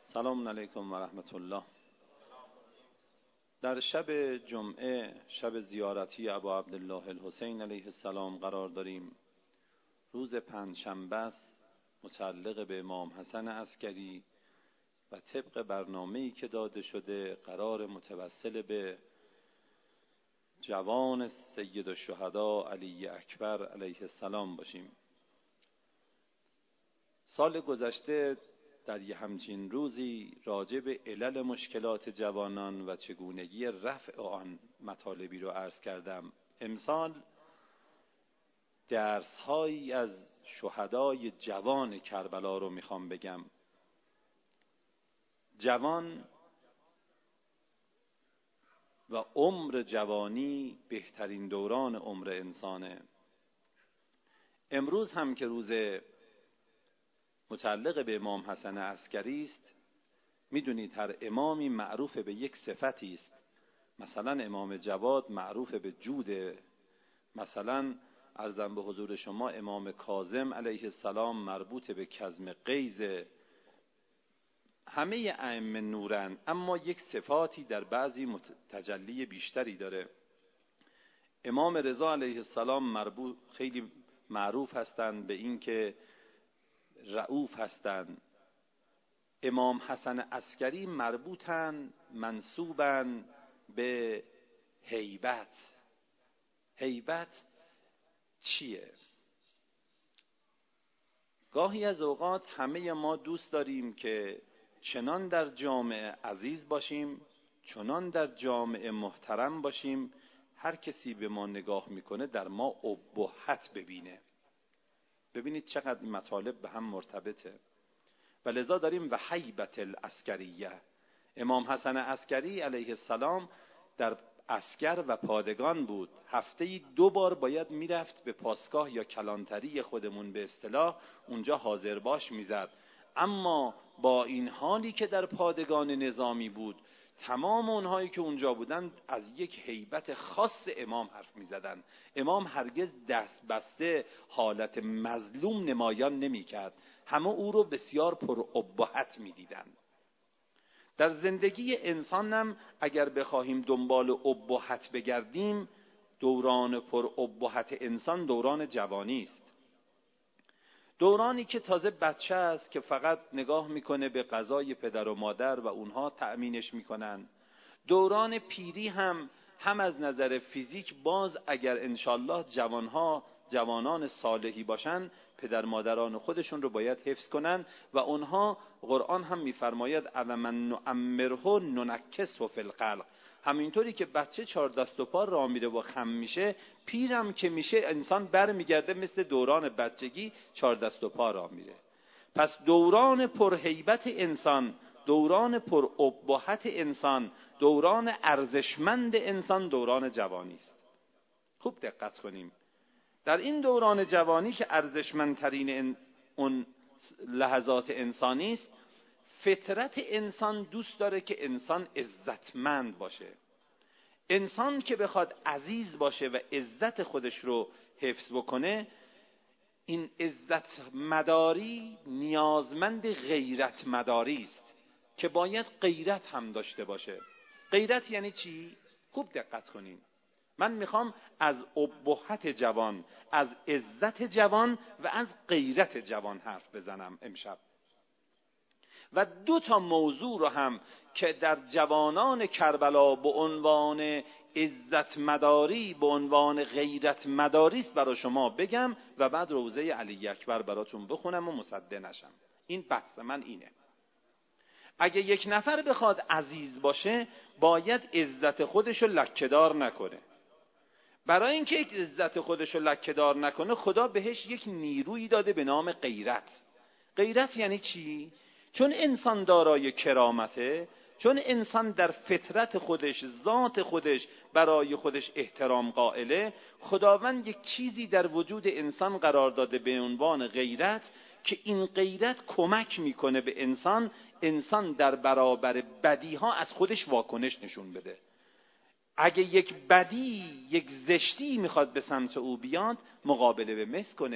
سلام علیکم و رحمت الله. در شب جمعه، شب زیارتی ابا عبدالله الحسین علیه السلام قرار داریم. روز پنجشنبه است، متعلق به امام حسن عسکری و طبق برنامه‌ای که داده شده قرار متوسل به جوان سید الشهدا علی اکبر علیه السلام باشیم. سال گذشته در یه همچین روزی راجع به علل مشکلات جوانان و چگونگی رفع آن مطالبی رو عرض کردم. امسال درس‌هایی از شهدای جوان کربلا رو میخوام بگم. جوان و عمر جوانی بهترین دوران عمر انسانه. امروز هم که روز متعلق به امام حسن عسکری است، میدونید هر امامی معروف به یک صفتی است. مثلا امام جواد معروف به جوده، مثلا عرضم به حضور شما امام کاظم علیه السلام مربوط به کظم غیظ. همه ائمه نورن، اما یک صفاتی در بعضی تجلی بیشتری داره. امام رضا علیه السلام خیلی معروف هستند به این که رؤوف هستند. امام حسن عسکری منسوبن به هیبت. هیبت چیه؟ گاهی از اوقات همه ما دوست داریم که چنان در جامعه عزیز باشیم، چنان در جامعه محترم باشیم، هر کسی به ما نگاه میکنه در ما ابهت ببینه. ببینید چقدر مطالب به هم مرتبطه. و لذا داریم و هیبت العسکریه. امام حسن عسکری علیه السلام در عسکر و پادگان بود. هفته‌ای 2 بار باید میرفت به پاسگاه یا کلانتری خودمون به اصطلاح، اونجا حاضر باش میزد. اما با این حالی که در پادگان نظامی بود، تمام اونهایی که اونجا بودن از یک هیبت خاص امام حرف میزدن. امام هرگز دست بسته حالت مظلوم نمایان نمی کرد. همه او رو بسیار پر ابهت می دیدن. در زندگی انسان هم اگر بخواهیم دنبال ابهت بگردیم، دوران پر ابهت انسان دوران جوانی است. دورانی که تازه بچه است که فقط نگاه میکنه به غذای پدر و مادر و اونها تأمینش میکنن. دوران پیری هم از نظر فیزیک باز اگر انشالله جوانان صالحی باشن، پدر مادران خودشون رو باید حفظ کنن و اونها قرآن هم میفرماید اومن نعمره ننکسه فی الخلق. همینطوری که بچه 4 دست و پا راه میره و خم میشه، پیرم که میشه انسان برمیگرده مثل دوران بچگی 4 دست و پا راه میره. پس دوران پرهیبت انسان، دوران پر ابهت انسان، دوران ارزشمند انسان دوران جوانی است. خوب دقت کنیم. در این دوران جوانی که ارزشمندترین اون لحظات انسانی است، فطرت انسان دوست داره که انسان عزتمند باشه. انسان که بخواد عزیز باشه و عزت خودش رو حفظ بکنه، این عزت مداری نیازمند غیرت مداری است که باید غیرت هم داشته باشه. غیرت یعنی چی؟ خوب دقت کنین. من میخوام از ابهت جوان، از عزت جوان و از غیرت جوان حرف بزنم امشب. و 2 تا موضوع رو هم که در جوانان کربلا به عنوان عزت مداری، به عنوان غیرت مداری است برای شما بگم و بعد روضه علی اکبر براتون بخونم و مصدق نشم. این بحث من اینه. اگه یک نفر بخواد عزیز باشه، باید عزت خودشو لکه‌دار نکنه. برای اینکه عزت خودشو لکه‌دار نکنه، خدا بهش یک نیرویی داده به نام غیرت. غیرت یعنی چی؟ چون انسان دارای کرامته، چون انسان در فطرت خودش، ذات خودش برای خودش احترام قائله، خداوند یک چیزی در وجود انسان قرار داده به عنوان غیرت که این غیرت کمک میکنه به انسان در برابر بدیها از خودش واکنش نشون بده. اگه یک بدی، یک زشتی میخواد به سمت او بیاد، مقابله به مثل کنه.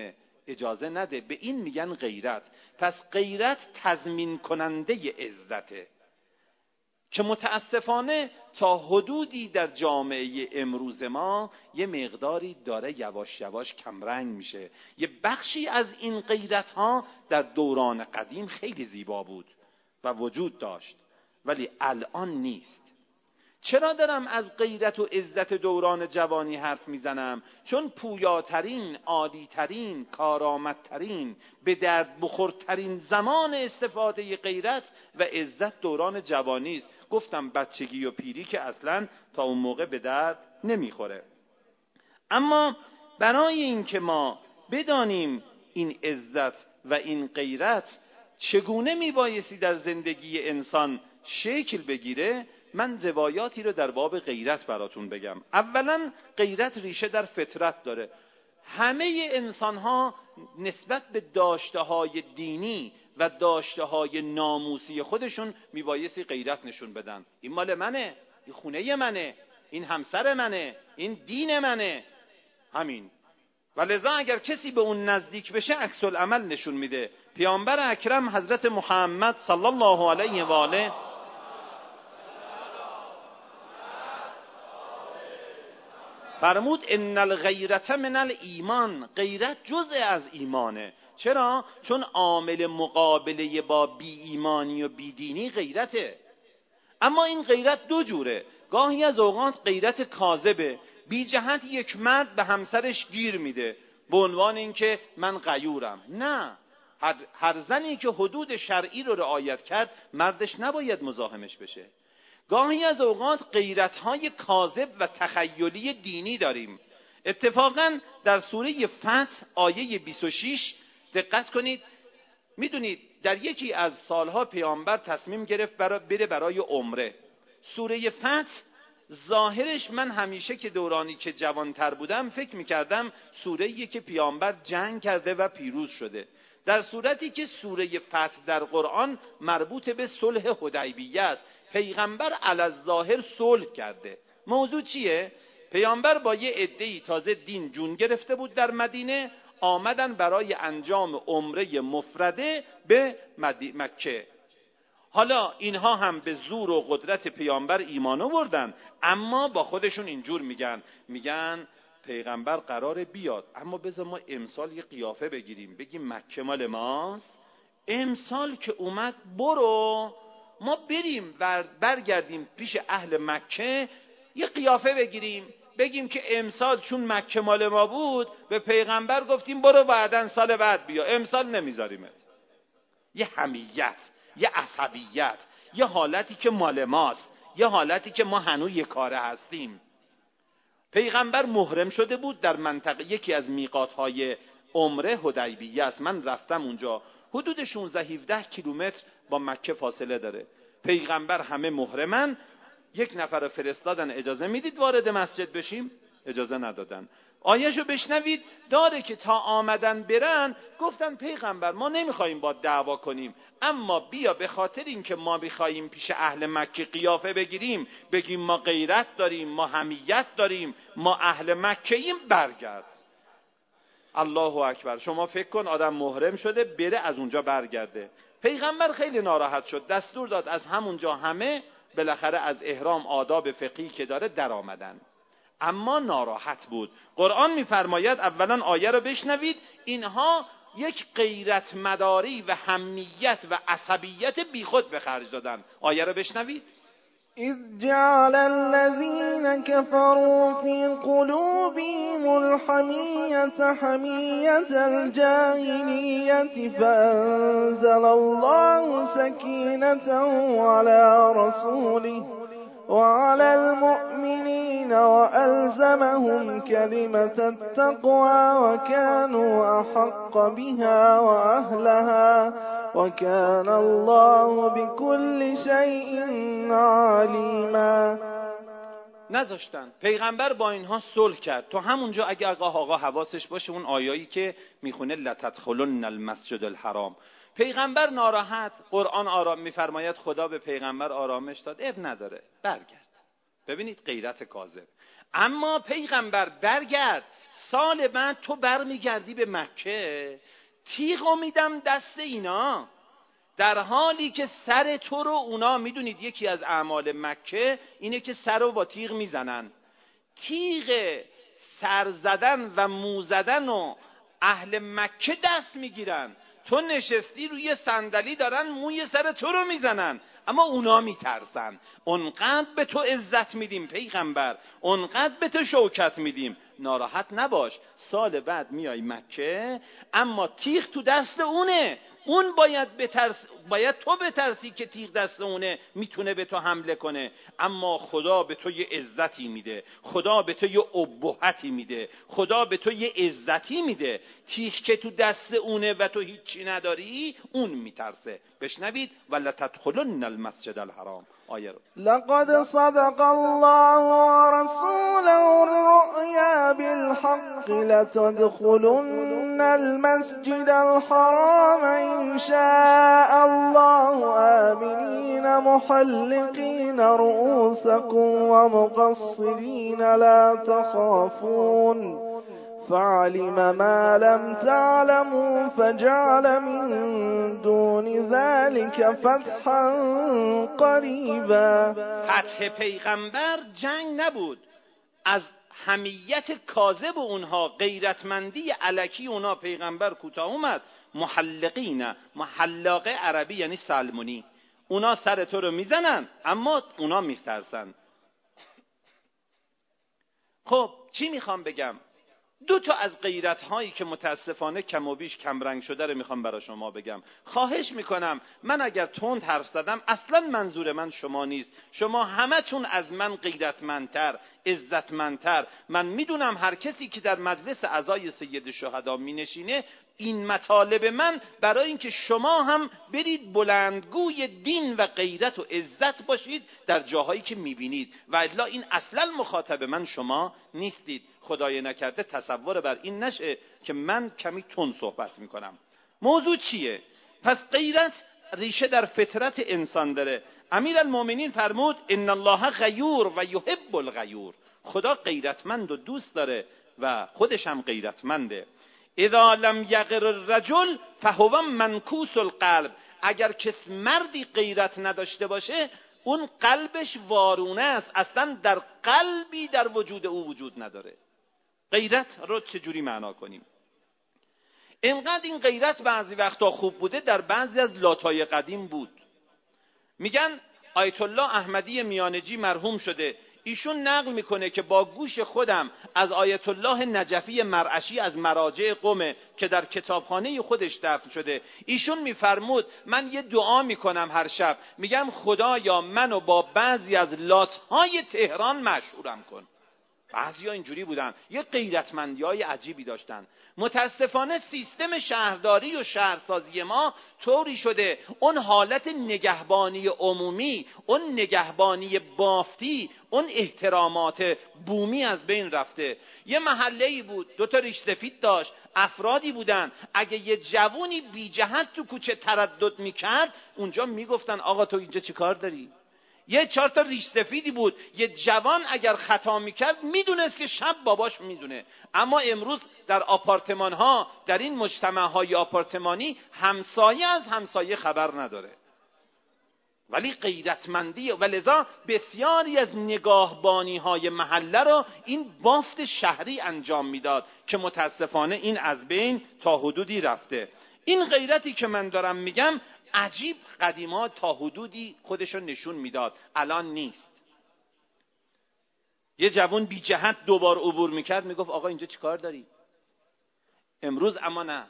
اجازه نده. به این میگن غیرت. پس غیرت تضمین کننده عزته که متاسفانه تا حدودی در جامعه امروز ما یه مقداری داره یواش یواش کمرنگ میشه. یه بخشی از این غیرت ها در دوران قدیم خیلی زیبا بود و وجود داشت، ولی الان نیست. چرا دارم از غیرت و عزت دوران جوانی حرف میزنم؟ چون پویاترین، عالیترین، کارآمدترین، به درد بخورترین زمان استفاده غیرت و عزت دوران جوانی است. گفتم بچگی و پیری که اصلا تا اون موقع به درد نمیخوره. اما برای اینکه ما بدانیم این عزت و این غیرت چگونه میبایستی در زندگی انسان شکل بگیره، من روایاتی رو در باب غیرت براتون بگم. اولا غیرت ریشه در فطرت داره. همه انسان‌ها نسبت به داشته‌های دینی و داشته‌های ناموسی خودشون میبایستی غیرت نشون بدن. این مال منه، این خونه منه، این همسر منه، این دین منه، همین. و لذا اگر کسی به اون نزدیک بشه عکس العمل نشون میده. پیامبر اکرم حضرت محمد صلی الله علیه و آله فرمود ان الغیرت من الایمان، غیرت جزء از ایمانه. چرا؟ چون عامل مقابله با بی ایمانی و بی دینی غیرته. اما این غیرت دو جوره. گاهی از اوقات غیرت کاذبه، بی جهت یک مرد به همسرش گیر میده به عنوان اینکه من غیورم. نه، هر زنی که حدود شرعی رو رعایت کرد مردش نباید مزاحمش بشه. گاهی از اوقات غیرت‌های کاذب و تخیلی دینی داریم. اتفاقاً در سوره فتح آیه 26 دقت کنید. میدونید در یکی از سالها پیامبر تصمیم گرفت بره برای عمره. سوره فتح ظاهرش من همیشه که دورانی که جوانتر بودم فکر میکردم سوره‌ای که پیامبر جنگ کرده و پیروز شده، در صورتی که سوره فتح در قرآن مربوط به صلح حدیبیه است. پیغمبر علی الظاهر صلح کرده. موضوع چیه؟ پیامبر با یه عده‌ای تازه دین جون گرفته بود در مدینه، آمدن برای انجام عمره مفرده به مکه. حالا اینها هم به زور و قدرت پیامبر ایمان آوردن، اما با خودشون اینجور میگن پیغمبر قراره بیاد، اما بذار ما امسال یه قیافه بگیریم، بگیم مکه مال ماست. امسال که اومد برو ما بریم و برگردیم پیش اهل مکه یه قیافه بگیریم، بگیم که امسال چون مکه مال ما بود به پیغمبر گفتیم برو بعدن سال بعد بیا، امسال نمیذاریمت. یه حمیت، یه عصبیت، یه حالتی که مال ماست، یه حالتی که ما هنوز یک کاره هستیم. پیغمبر محرم شده بود در منطقه یکی از میقات‌های عمره حدیبیه است. من رفتم اونجا، حدود 16-17 کیلومتر با مکه فاصله داره. پیغمبر همه محرمن. یک نفر فرستادن اجازه میدید وارد مسجد بشیم؟ اجازه ندادن. آیه‌شو بشنوید داره که تا آمدن برن گفتن پیغمبر ما نمیخوایم با دعوا کنیم، اما بیا به خاطر این که ما بخوایم پیش اهل مکه قیافه بگیریم، بگیم ما غیرت داریم، ما حمیت داریم، ما اهل مکه ایم، برگرد. الله اکبر. شما فکر کن آدم محرم شده بره از اونجا برگرده. پیغمبر خیلی ناراحت شد، دستور داد از همونجا همه بالاخره از احرام آداب فقهی که داره در آمدن، اما ناراحت بود. قرآن میفرماید اولا آیه رو بشنوید، اینها یک غیرت مداری و حمیت و عصبیت بیخود به خرج دادن. آیه رو بشنوید. اذ جعل الذين كفروا في قلوبهم الحمية حمية الجاهلية فأنزل الله سكينته على رسوله وعلى المؤمنين وألزمهم كلمة التقوى وكانوا أحق بها وأهلها وكان الله بكل شيء عليما. نذاشتن. پیغمبر با اینها صلح کرد. تو همونجا اگه آقا حواسش باشه اون آیایی که میخونه لتدخلن المسجد الحرام، پیغمبر ناراحت، قرآن آرام میفرماید خدا به پیغمبر آرامش داد، اب نداره برگرد. ببینید غیرت کاذب. اما پیغمبر برگرد، سال بعد تو برمیگردی به مکه، تیغو میدم دست اینا، در حالی که سر تو رو اونا، میدونید یکی از اعمال مکه اینه که سر رو با تیغ میزنن، تیغ سر زدن و مو زدن و اهل مکه دست میگیرن، تو نشستی روی صندلی دارن موی سر تو رو میزنن، اما اونا میترسن. اونقدر به تو عزت میدیم پیغمبر، اونقدر به تو شوکت میدیم، ناراحت نباش، سال بعد میای مکه اما تیغ تو دست اونه، اون باید تو بترسی که تیغ دست اونه، میتونه به تو حمله کنه، اما خدا به تو یه عزتی میده، خدا به تو یه ابهتی میده، خدا به تو یه عزتی میده. تیغ که تو دست اونه و تو هیچی نداری، اون میترسه. بشنوید ولا تدخلن المسجد الحرام، آیه رو. لقد صدق الله ورسوله الرؤيا بالحق لتدخلن المسجد الحرام إن شاء الله آمنين محلقين رؤوسكم ومقصرين لا تخافون فعلم ما لم تعلموا فجعل من دون ذلك فتحا قریبا. فتح پیغمبر جنگ نبود، از حمیت کاذب اونها، غیرتمندی الکی اونها پیغمبر کوتاه اومد. محلقین، محلاقه عربی یعنی سلمونی، اونا سر تو رو میزنن اما اونا میترسن. خب چی میخوام بگم؟ دو تا از غیرت هایی که متاسفانه کم و بیش کم رنگ شده رو میخوام برای شما بگم. خواهش میکنم، من اگر تند حرف زدم اصلا منظور من شما نیست، شما همتون از من غیرتمندتر، عزتمندتر. من میدونم هر کسی که در مجلس عزای سید الشهدا مینشینه، این مطالب من برای اینکه شما هم برید بلندگوی دین و غیرت و عزت باشید در جاهایی که میبینید، و الا این اصلا مخاطب من شما نیستید. خدای نکرده تصور بر این نشه که من کمی تند صحبت میکنم. موضوع چیه؟ پس غیرت ریشه در فطرت انسان داره. امیرالمومنین فرمود ان الله غیور و یحب الغیور، خدا غیرتمند و دوست داره و خودش هم غیرتمنده. اذا لم یغر الرجل فهو منکوس القلب، اگر کس مردی غیرت نداشته باشه اون قلبش وارونه است، اصلا در قلبی در وجود او وجود نداره. غیرت رو چجوری معنا کنیم؟ اینقدر این غیرت بعضی وقتا خوب بوده، در بعضی از لاتای قدیم بود. میگن آیت الله احمدی میانجی مرحوم شده، ایشون نقل میکنه که با گوش خودم از آیت الله نجفی مرعشی از مراجع قم که در کتابخانه خودش دفن شده، ایشون میفرمود من یه دعا میکنم هر شب، میگم خدایا منو با بعضی از لاتهای تهران مشهورم کن. بعضیا اینجوری بودن، یه غیرتمندیای عجیبی داشتن. متاسفانه سیستم شهرداری و شهرسازی ما طوری شده اون حالت نگهبانی عمومی، اون نگهبانی بافتی، اون احترامات بومی از بین رفته. یه محله‌ای بود، 2 تا ریش سفید داشت، افرادی بودن اگه یه جوونی بی جهت تو کوچه تردد میکرد اونجا میگفتن آقا تو اینجا چی کار داری؟ یه 4 تا ریش سفیدی بود، یه جوان اگر خطا میکرد میدونست که شب باباش میدونه. اما امروز در آپارتمان ها، در این مجتمع های آپارتمانی، همسایه از همسایه خبر نداره. ولی غیرتمندی، و لذا بسیاری از نگاهبانی های محله رو این بافت شهری انجام میداد که متاسفانه این از بین تا حدودی رفته. این غیرتی که من دارم میگم عجیب قدیما تا حدودی خودشو نشون میداد، الان نیست. یه جوان بی جهت 2 بار عبور میکرد میگفت آقا اینجا چی کار داری؟ امروز اما نه.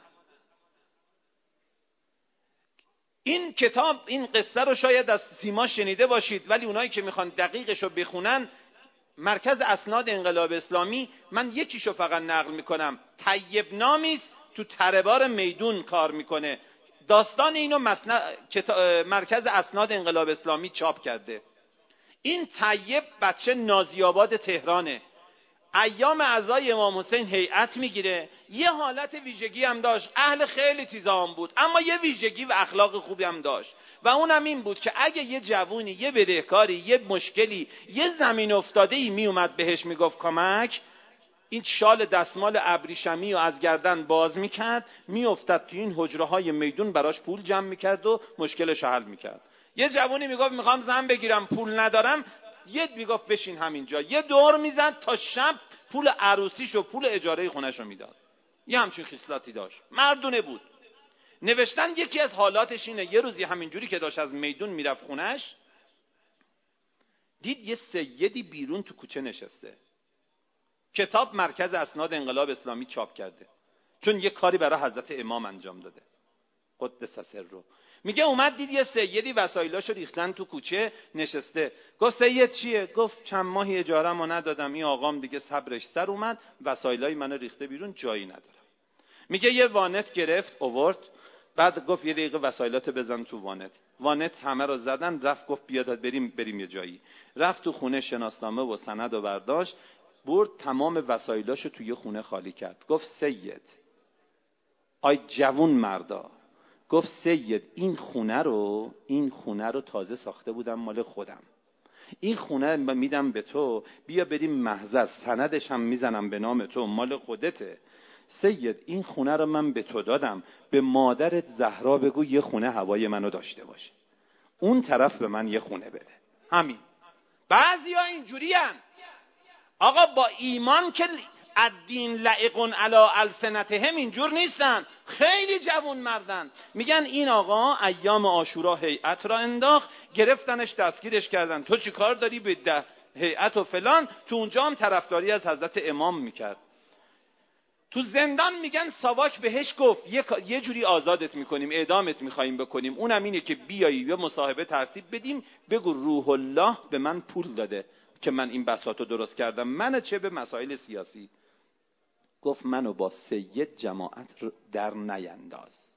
این کتاب، این قصه رو شاید از سیما شنیده باشید، ولی اونایی که میخوان دقیقشو بخونن، مرکز اسناد انقلاب اسلامی، من یکیشو فقط نقل میکنم، طیب نامیست تو تربار میدون کار میکنه. داستان اینو مرکز اسناد انقلاب اسلامی چاپ کرده. این طیب بچه نازی‌آباد تهرانه، ایام عزای امام حسین هیئت میگیره، یه حالت ویژگی هم داشت، اهل خیلی چیزا هم بود، اما یه ویژگی و اخلاق خوبی هم داشت و اونم این بود که اگه یه جوونی یه بدهکاری، یه مشکلی، یه زمین افتاده‌ای میومد بهش میگفت کمک، این شال دستمال ابریشمی رو از گردن باز میکرد، میافتاد تو این حجره های میدون، براش پول جمع میکرد و مشکلش حل میکرد. یه جوونی میگفت میخوام زن بگیرم پول ندارم، یه میگفت بشین همینجا، یه دور میزد تا شب پول عروسیش و پول اجاره خونش رو میداد. یه همچین خصلتی داشت، مردونه بود. نوشتن یکی از حالاتش اینه، یه روزی همینجوری که داشت از میدون میرفت خونش، دید یه سیدی بیرون تو کوچه نشسته. کتاب مرکز اسناد انقلاب اسلامی چاپ کرده، چون یه کاری برای حضرت امام انجام داده قدس سره. میگه اومد دید یه سیدی وسایلاشو ریختن تو کوچه نشسته. گفت سید چیه؟ گفت چند ماهی اجاره‌مو ندادم، این آقام دیگه صبرش سر اومد، وسایلای منو ریخته بیرون، جایی ندارم. میگه یه وانت گرفت آورد، بعد گفت یه دقیقه وسایلاتو بزن تو وانت همه رو زدن، رفت گفت بیاد بریم یه جایی. رفت تو خونه، شناسنامه و سند و برداشت، برد تمام وسایلاشو توی خونه خالی کرد. گفت سید، آی جوون مردا، گفت سید این خونه رو تازه ساخته بودم، مال خودم. این خونه میدم به تو، بیا بریم محضر، سندش هم میزنم به نام تو، مال خودته. سید این خونه رو من به تو دادم، به مادرت زهرا بگو یه خونه هوای منو داشته باشه، اون طرف به من یه خونه بده. همین. بعضیا اینجورین آقا، با ایمان که الدین لائق علی السنتهم اینجور نیستن، خیلی جوون مردن. میگن این آقا ایام عاشورا هیئت را انداخت، گرفتنش دستگیرش کردن، تو چی کار داری به هیئت و فلان؟ تو اونجا هم طرفداری از حضرت امام میکرد. تو زندان میگن ساواک بهش گفت یه جوری آزادت میکنیم، اعدامت میخواییم بکنیم، اونم اینه که بیایی یه مصاحبه ترتیب بدیم، بگو روح الله به من پول داده که من این بساطو درست کردم، منو چه به مسائل سیاسی. گفت منو با سید جماعت در نینداز.